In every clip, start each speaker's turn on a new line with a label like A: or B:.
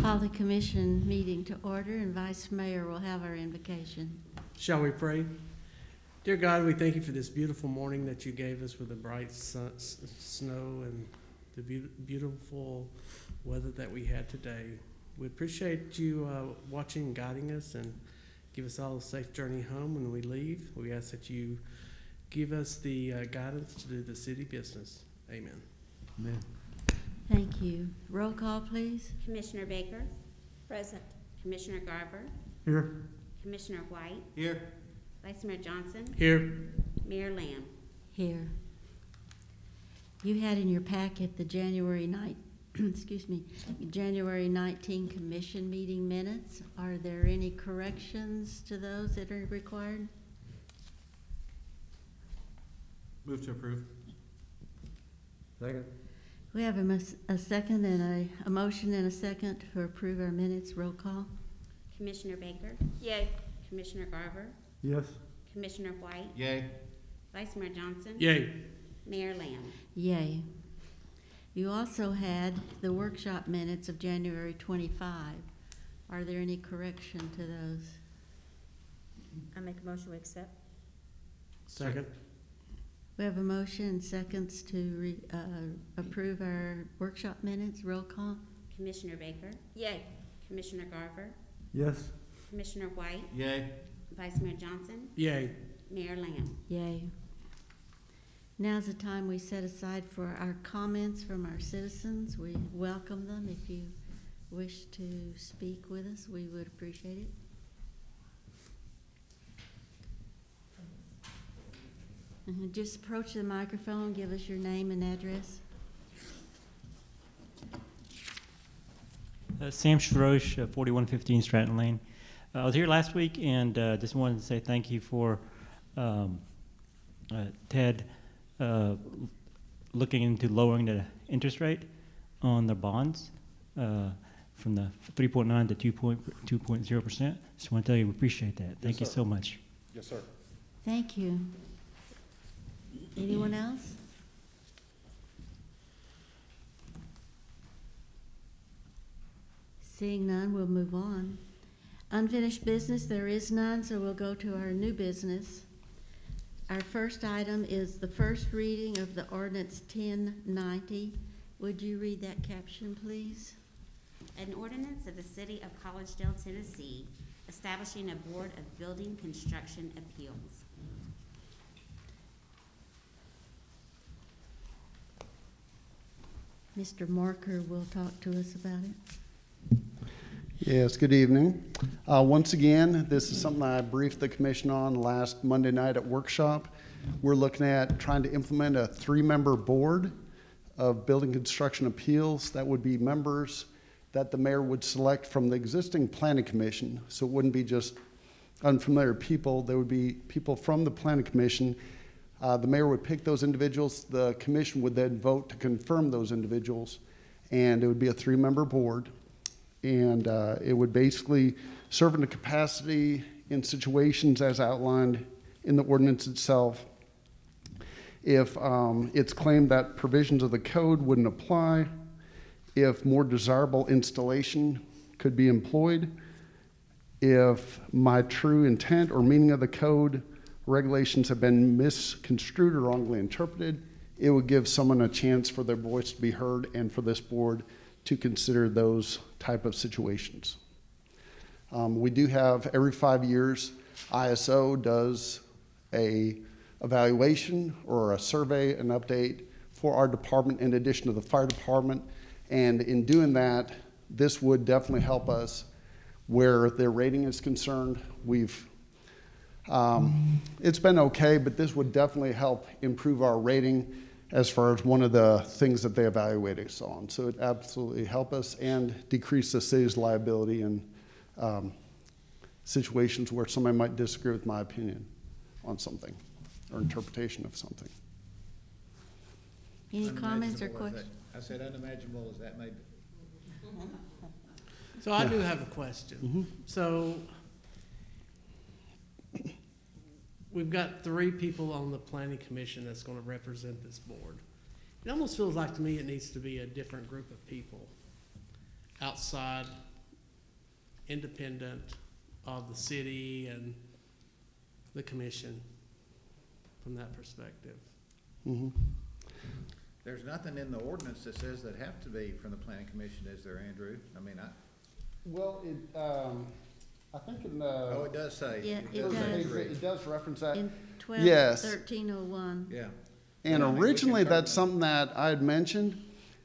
A: Call the commission meeting to order, and Vice Mayor will have our invocation.
B: Shall we pray? Dear God, we thank you for this beautiful morning that you gave us with the bright snow and the beautiful weather that we had today. We appreciate you watching and guiding us, and give us all a safe journey home when we leave. We ask that you give us the guidance to do the city business. Amen.
C: Amen.
A: Thank you. Roll call, please.
D: Commissioner Baker?
E: Present.
D: Commissioner Garver?
C: Here.
D: Commissioner White?
C: Here.
D: Vice Mayor Johnson?
B: Here.
D: Mayor Lamb?
A: Here. You had in your packet the January 19 commission meeting minutes. Are there any corrections to those that are required?
C: Move to approve. Second.
A: We have a second and a motion and a second to approve our minutes. Roll call.
D: Commissioner Baker?
E: Yay.
D: Commissioner Garver?
C: Yes.
D: Commissioner White?
C: Yay.
D: Vice Mayor Johnson?
B: Yay.
D: Mayor Lamb?
A: Yay. You also had the workshop minutes of January 25. Are there any correction to those?
E: I make a motion to accept.
B: Second.
A: We have a motion and seconds to approve our workshop minutes. Roll call.
D: Commissioner Baker?
E: Yay.
D: Commissioner Garver?
C: Yes.
D: Commissioner White?
C: Yay.
D: Vice Mayor Johnson?
B: Yay.
D: Mayor Lamb?
A: Yay. Now's the time we set aside for our comments from our citizens. We welcome them. If you wish to speak with us, we would appreciate it. Just approach the microphone, give us your name and address.
F: Sam Shrosh, 4115 Stratton Lane. I was here last week and just wanted to say thank you for Ted looking into lowering the interest rate on the bonds from the 3.9 to 2.0%. Just want to tell you we appreciate that. Thank you so much.
C: Yes, sir.
A: Thank you. Anyone else? Seeing none, we'll move on. Unfinished business, there is none, so we'll go to our new business. Our first item is the first reading of the ordinance 1090. Would you read that caption, please?
D: An ordinance of the City of Collegedale, Tennessee, establishing a Board of Building Construction Appeals.
A: Mr. Marker will talk to us about it.
G: Yes, good evening. Once again, this is something I briefed the commission on last Monday night at workshop. We're looking at trying to implement a 3-member board of building construction appeals. That would be members that the mayor would select from the existing planning commission. So it wouldn't be just unfamiliar people. There would be people from the planning commission. The mayor would pick those individuals. The commission would then vote to confirm those individuals, and it would be a 3-member board. And it would basically serve in a capacity in situations as outlined in the ordinance itself. If it's claimed that provisions of the code wouldn't apply, if more desirable installation could be employed, if my true intent or meaning of the code regulations have been misconstrued or wrongly interpreted, it would give someone a chance for their voice to be heard and for this board to consider those type of situations. We do have every 5 years, ISO does a evaluation or a survey, an update for our department in addition to the fire department. And in doing that, this would definitely help us where their rating is concerned. It's been okay, but this would definitely help improve our rating as far as one of the things that they evaluate us on. So it absolutely help us and decrease the city's liability in situations where somebody might disagree with my opinion on something or interpretation of something.
A: Any comments or questions?
H: I said unimaginable as that may be.
B: So I do have a question.
G: Mm-hmm.
B: So we've got 3 people on the planning commission that's going to represent this board. It almost feels like to me it needs to be a different group of people outside independent of the city and the commission from that perspective.
G: Mhm.
H: There's nothing in the ordinance that says that have to be from the planning commission, is there, Andrew? I mean,
G: Well, I think in the.
H: oh, it does say.
A: Yeah, it
H: does say
A: does.
H: three.
G: It does reference that.
A: In
G: Yes.
A: 12-1301.
H: Yeah.
G: And
H: Yeah, I mean, we
G: originally,
H: can
G: that's
H: certainly-
G: something that I had mentioned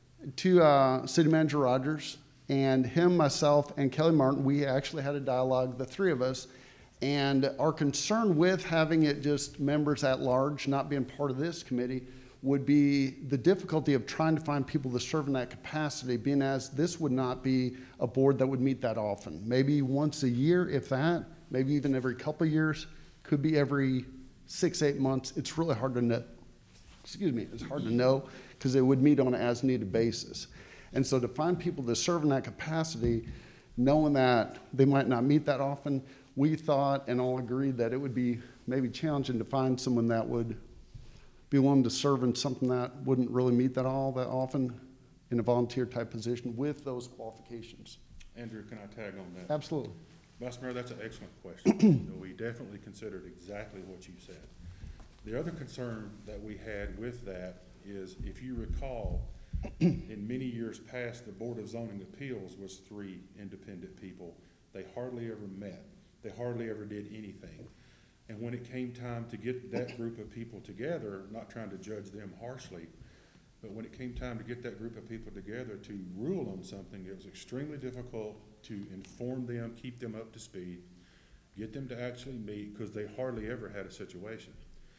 G: to City Manager Rogers, and him, myself, and Kelly Martin. We actually had a dialogue, the three of us, and our concern with having it just members at large, not being part of this committee, would be the difficulty of trying to find people to serve in that capacity, being as this would not be a board that would meet that often. Maybe once a year, if that, maybe even every couple of years, could be every 6-8 months. It's really hard to know. Excuse me, it's hard to know because it would meet on an as-needed basis. And so to find people to serve in that capacity, knowing that they might not meet that often, we thought and all agreed that it would be maybe challenging to find someone that would be willing to serve in something that wouldn't really meet that all that often in a volunteer type position with those qualifications.
I: Andrew, can I tag on that?
G: Absolutely.
I: Vice Mayor, that's an excellent question. We definitely considered exactly what you said. The other concern that we had with that is, if you recall, in many years past, the Board of Zoning Appeals was 3 independent people. They hardly ever met. They hardly ever did anything. And when it came time to get that group of people together, not trying to judge them harshly, but when it came time to get that group of people together to rule on something, it was extremely difficult to inform them, keep them up to speed, get them to actually meet, because they hardly ever had a situation.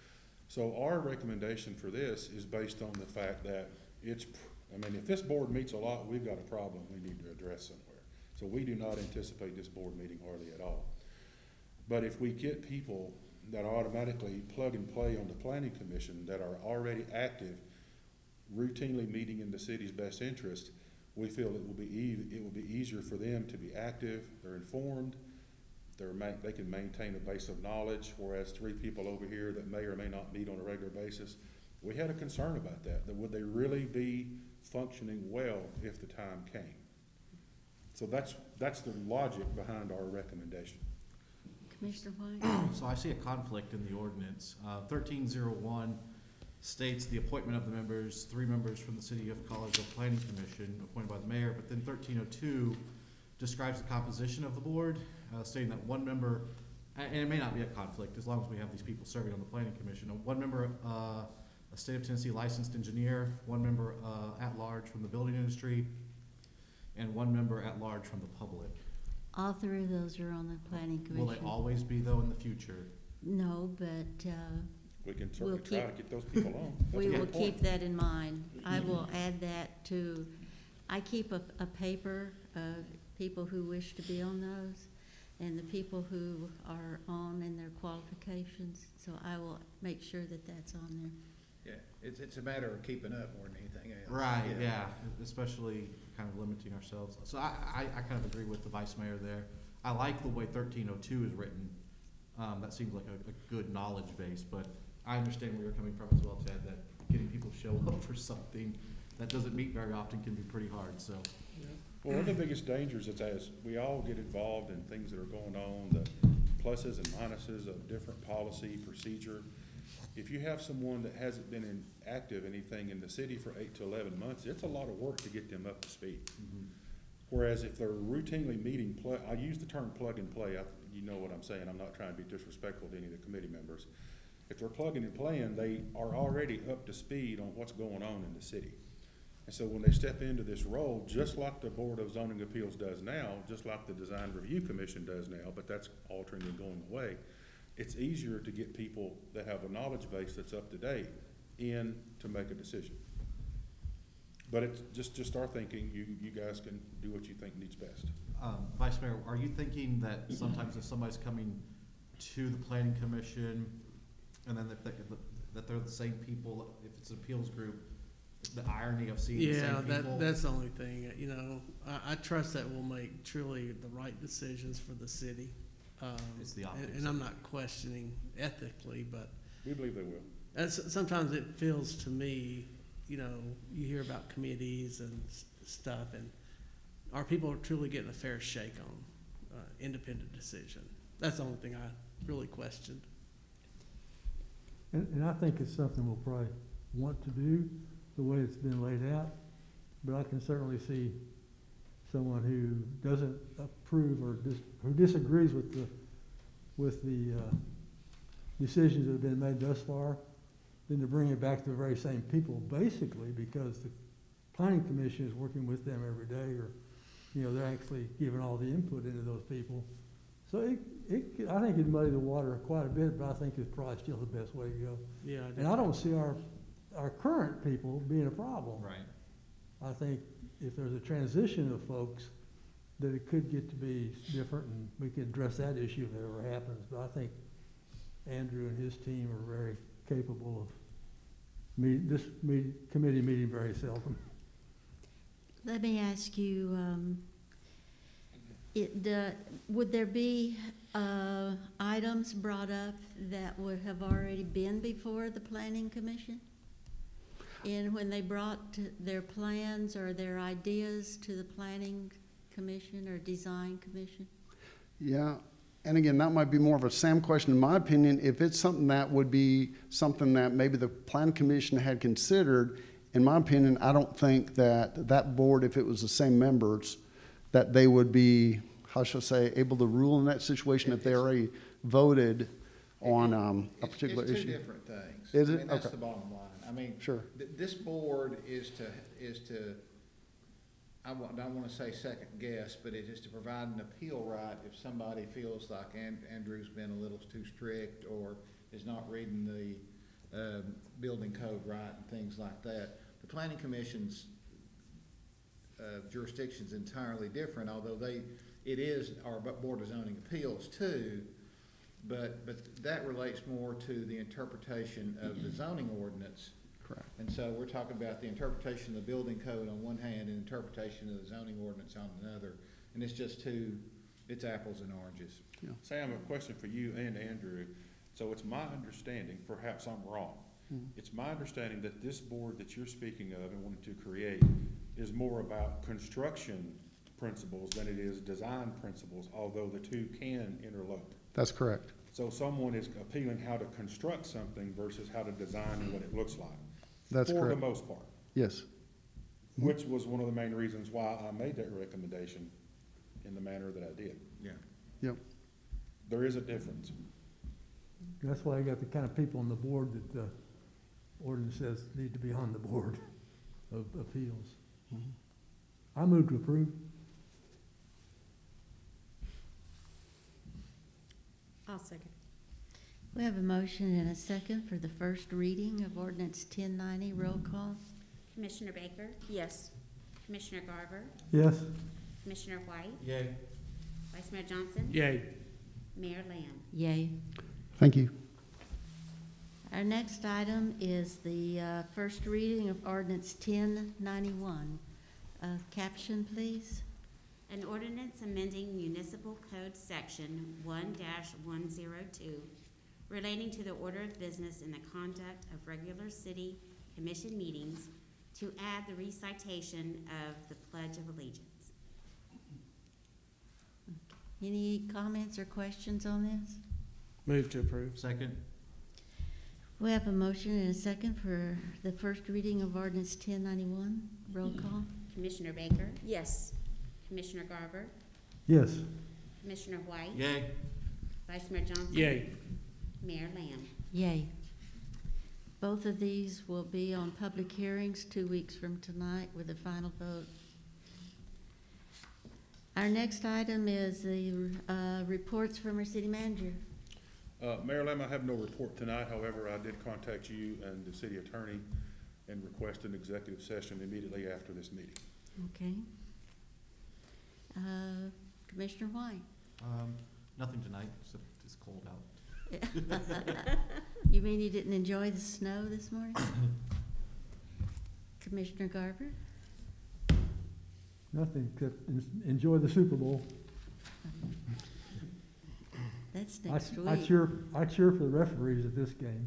I: So our recommendation for this is based on the fact that if this board meets a lot, we've got a problem we need to address somewhere. So we do not anticipate this board meeting hardly at all. But if we get people that automatically plug and play on the planning commission that are already active, routinely meeting in the city's best interest, we feel it will be easier for them to be active, they're informed, they can maintain a base of knowledge, whereas 3 people over here that may or may not meet on a regular basis, we had a concern about that would they really be functioning well if the time came? So that's the logic behind our recommendation.
A: Commissioner White?
J: So I see a conflict in the ordinance. 1301 states the appointment of the members, 3 members from the City of Collegeville Planning Commission appointed by the mayor, but then 1302 describes the composition of the board, stating that 1 member, and it may not be a conflict as long as we have these people serving on the planning commission, 1 member, a State of Tennessee licensed engineer, 1 member at large from the building industry, and 1 member at large from the public.
A: All 3 of those are on the planning commission.
J: Will they always be though in the future?
A: No, but
I: We can certainly
A: We'll
I: try to
A: keep-
I: get those people on. That's
A: we
I: a good
A: will
I: point.
A: keep that in mind. I will add that to, I keep a paper of people who wish to be on those and the people who are on and their qualifications. So I will make sure that that's on there.
H: Yeah, it's a matter of keeping up more than anything else.
J: Right, yeah, especially kind of limiting ourselves. So I kind of agree with the vice mayor there. I like the way 1302 is written. That seems like a good knowledge base, but I understand where you're coming from as well, Ted, that getting people to show up for something that doesn't meet very often can be pretty hard, so.
I: Well, one of the biggest dangers is as we all get involved in things that are going on, the pluses and minuses of different policy, procedure. If you have someone that hasn't been active anything in the city for 8 to 11 months, it's a lot of work to get them up to speed. Whereas if they're routinely meeting, I use the term plug and play, you know what I'm saying, I'm not trying to be disrespectful to any of the committee members. If they're plugging and playing, they are already up to speed on what's going on in the city. And so when they step into this role, just like the Board of Zoning Appeals does now, just like the Design Review Commission does now, but that's altering and going away, it's easier to get people that have a knowledge base that's up to date in to make a decision. But it's just our thinking. You guys can do what you think needs best.
J: Vice Mayor, are you thinking that sometimes if somebody's coming to the planning commission and then that they're the same people, if it's an appeals group, the irony of seeing the same people?
B: That's the only thing. You know, I trust that we'll make truly the right decisions for the city.
J: It's the optics.
B: And I'm not questioning ethically, but
I: We believe they will.
B: sometimes it feels to me, you know, you hear about committees and stuff, and are people truly getting a fair shake on? independent decision. That's the only thing I really questioned.
C: And I think it's something we'll probably want to do, the way it's been laid out. But I can certainly see someone who doesn't approve or who disagrees with the decisions that have been made thus far, then to bring it back to the very same people, basically, because the planning commission is working with them every day, or, you know, they're actually giving all the input into those people. So I think it'd muddy the water quite a bit, but I think it's probably still the best way to go.
B: Yeah,
C: And I don't see our current people being a problem.
J: Right.
C: I think if there's a transition of folks, that it could get to be different, and we could address that issue if it ever happens. But I think Andrew and his team are very capable of committee meeting very seldom.
A: Let me ask you, would there be items brought up that would have already been before the planning commission? And when they brought their plans or their ideas to the planning commission or design commission?
G: Yeah, and again, that might be more of a Sam question. In my opinion, if it's something that would be something that maybe the plan commission had considered, in my opinion, I don't think that board, if it was the same members, that they would be, how shall I say, able to rule in that situation if they already voted on a particular issue.
H: It's two different things.
G: Is
H: I
G: it?
H: mean, that's
G: Okay.
H: the bottom line. I mean,
G: Sure.
H: this board is to, I don't want to say second guess, but it is to provide an appeal right if somebody feels like Andrew's been a little too strict or is not reading the building code right and things like that. The planning commission's jurisdiction's entirely different, although it is our Board of Zoning Appeals too, but that relates more to the interpretation of the zoning ordinance.
G: Correct.
H: And so we're talking about the interpretation of the building code on one hand and interpretation of the zoning ordinance on another. And it's just it's apples and oranges.
I: Sam, a question for you and Andrew. So it's my understanding, perhaps I'm wrong, it's my understanding that this board that you're speaking of and wanting to create is more about construction principles than it is design principles, although the two can interlope.
G: That's correct.
I: So someone is appealing how to construct something versus how to design and what it looks like.
G: That's
I: for
G: correct.
I: the most part.
G: Yes.
I: Which was one of the main reasons why I made that recommendation in the manner that I did.
H: Yeah.
G: Yep.
I: There is a difference.
C: That's why you got the kind of people on the board that the ordinance says need to be on the board of appeals. I move to approve.
E: I'll second.
A: We have a motion and a second for the first reading of ordinance 1090. Roll call.
D: Commissioner Baker,
E: Yes.
D: Commissioner Garver,
C: Yes.
D: Commissioner White,
J: Yay.
D: Vice Mayor Johnson,
B: Yay.
D: Mayor Lamb.
A: Yay.
G: Thank you.
A: Our next item is the first reading of ordinance 1091. Caption, please.
D: An ordinance amending municipal code section 1-102 relating to the order of business and the conduct of regular city commission meetings to add the recitation of the Pledge of Allegiance.
A: Any comments or questions on this?
B: Move to approve.
J: Second.
A: We have a motion and a second for the first reading of ordinance 1091. Roll call.
D: Commissioner Baker,
E: Yes.
D: Commissioner Garver,
C: Yes.
D: Commissioner White,
J: Yay.
D: Vice Mayor Johnson,
B: Yay.
D: Mayor Lamb.
A: Yay. Both of these will be on public hearings 2 weeks from tonight with a final vote. Our next item is the reports from our city manager.
I: Mayor Lamb, I have no report tonight. However, I did contact you and the city attorney and request an executive session immediately after this meeting.
A: Okay. Commissioner White.
J: Nothing tonight, except it's cold out.
A: You mean you didn't enjoy the snow this morning? Commissioner Garver?
C: Nothing except enjoy the Super Bowl.
A: That's
C: I
A: next week.
C: cheer for the referees at this game.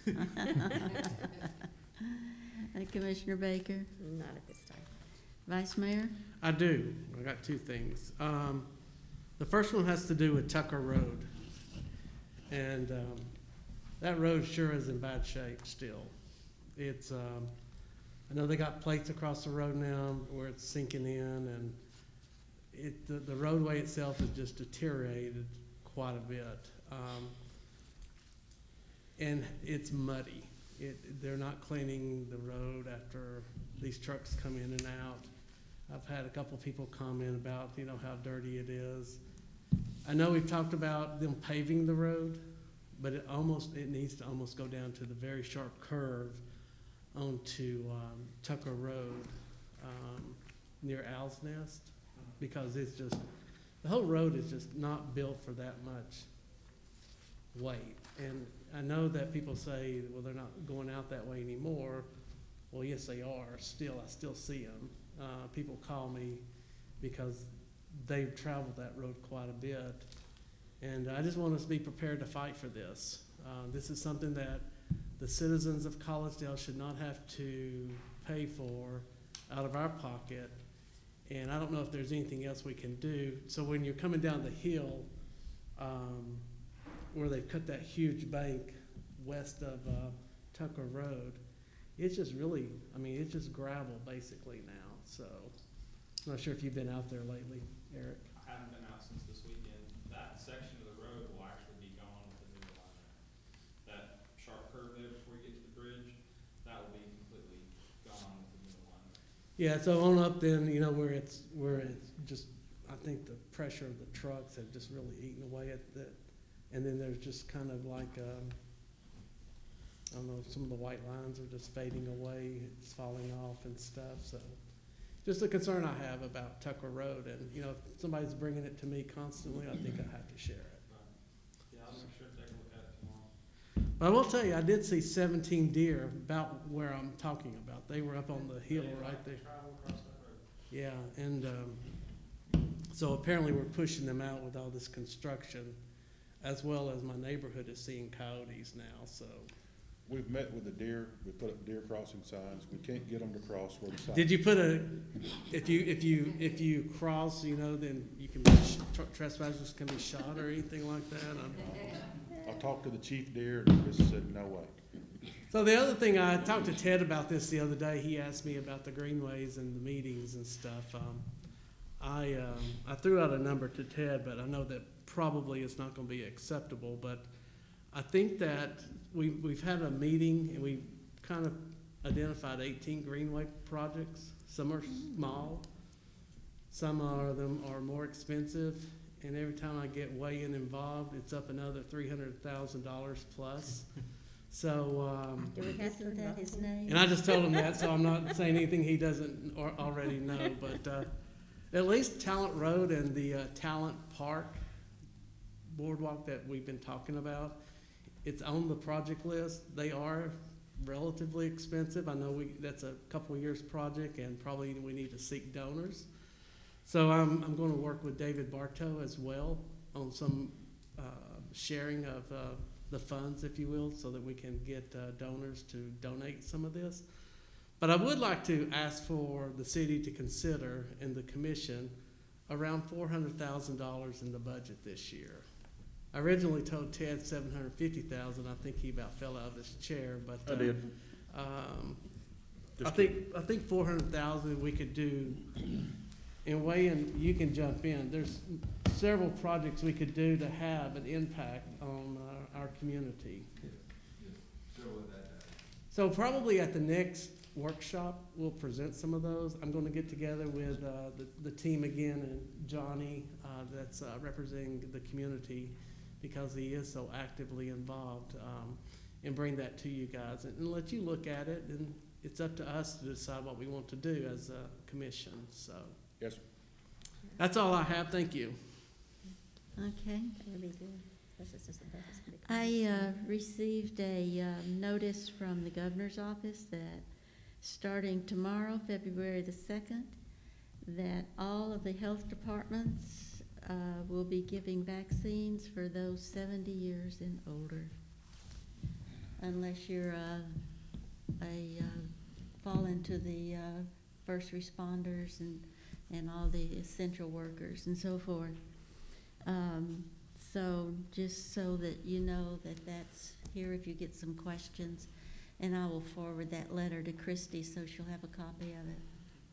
A: And Commissioner Baker?
E: Not at this time.
A: Vice Mayor?
B: I do. I got two things. The first one has to do with Tucker Road. And that road sure is in bad shape still. It's, I know they got plates across the road now where it's sinking in, and the roadway itself has just deteriorated quite a bit. And it's muddy. They're not cleaning the road after these trucks come in and out. I've had a couple people comment about, how dirty it is. I know we've talked about them paving the road, but it needs to almost go down to the very sharp curve onto Tucker Road near Owl's Nest, because the whole road is just not built for that much weight. And I know that people say, well, they're not going out that way anymore. Well, yes, they are. I still see them. People call me because they've traveled that road quite a bit. And I just want us to be prepared to fight for this. This is something that the citizens of Collegedale should not have to pay for out of our pocket. And I don't know if there's anything else we can do. So when you're coming down the hill, where they've cut that huge bank west of Tucker Road, it's just really, it's just gravel basically now. So I'm not sure if you've been out there lately, Eric.
K: I haven't been out since this weekend. That section of the road will actually be gone with the new alignment. That sharp curve there before you get to the bridge, that will be completely gone with the new alignment.
B: Yeah, so on up then, where it's just, I think the pressure of the trucks have just really eaten away at that. And then there's just kind of like, I don't know, some of the white lines are just fading away, it's falling off and stuff. So just a concern I have about Tucker Road. And, if somebody's bringing it to me constantly, I think I have to share it.
K: Yeah, I'll make sure to take a look at it tomorrow.
B: But I will tell you, I did see 17 deer about where I'm talking about. They were up on the hill right there.
K: Travel across that road.
B: Yeah, and so apparently we're pushing them out with all this construction, as well as my neighborhood is seeing coyotes now, so.
I: We've met with the deer, we put up deer crossing signs, we can't get them to cross where the sign.
B: Did you put if you cross, then you can trespassers can be shot or anything like that?
I: I talked to the chief deer and he just said, no way.
B: So the other thing, I talked to Ted about this the other day. He asked me about the greenways and the meetings and stuff. I threw out a number to Ted, but I know that probably it's not going to be acceptable. But I think that we've had a meeting and we kind of identified 18 greenway projects. Some are small, some of them are more expensive, and every time I get weighing involved, it's up another $300,000 plus. So,
E: Do we have to
A: Isn't that his name?
B: and I just told him that, so I'm not saying anything he doesn't already know. But at least Talent Road and the Talent Park boardwalk that we've been talking about, it's on the project list. They are relatively expensive. I know that's a couple of years project, and probably we need to seek donors. So I'm going to work with David Bartow as well on some sharing of the funds, if you will, so that we can get donors to donate some of this. But I would like to ask for the city to consider, and the commission, around $400,000 in the budget this year. I originally told Ted $750,000. I think he about fell out of his chair, but
I: I did.
B: I think $400,000 we could do. And Wayne, you can jump in. There's several projects we could do to have an impact on our community. So probably at the next workshop, we'll present some of those. I'm going to get together with the team again, and Johnny, that's representing the community, because he is so actively involved, and bring that to you guys and let you look at it. And it's up to us to decide what we want to do as a commission. So
I: Yes, sir.
B: that's all I have. Thank you.
A: Okay.
E: That would be good. This is just the purpose of the
A: I received a notice from the governor's office that starting tomorrow, February the 2nd, that all of the health departments will be giving vaccines for those 70 years and older, unless you're fall into the first responders and all the essential workers and so forth. So just so that you know that that's here if you get some questions. And I will forward that letter to Christy so she'll have a copy of it.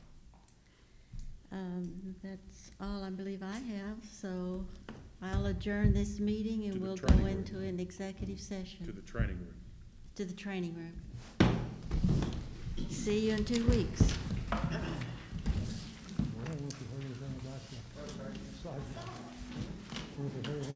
A: That's all I believe I have, so I'll adjourn this meeting
I: To
A: and
I: the
A: we'll go
I: training room.
A: into an executive
I: To
A: session.
I: the training room.
A: To the training room. See you in 2 weeks.
C: Well, I don't know if you heard anything about the site. Or if you heard